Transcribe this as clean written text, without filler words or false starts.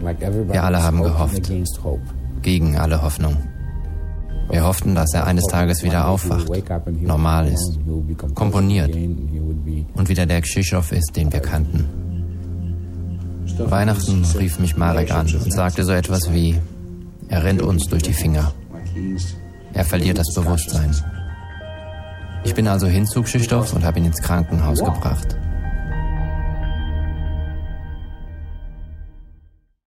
Wir alle haben gehofft. Gegen alle Hoffnung. Wir hofften, dass er eines Tages wieder aufwacht, normal ist, komponiert und wieder der Krzysztof ist, den wir kannten. Weihnachten rief mich Marek an und sagte so etwas wie, er rennt uns durch die Finger. Er verliert das Bewusstsein. Ich bin also hin zu Krzysztof und habe ihn ins Krankenhaus gebracht.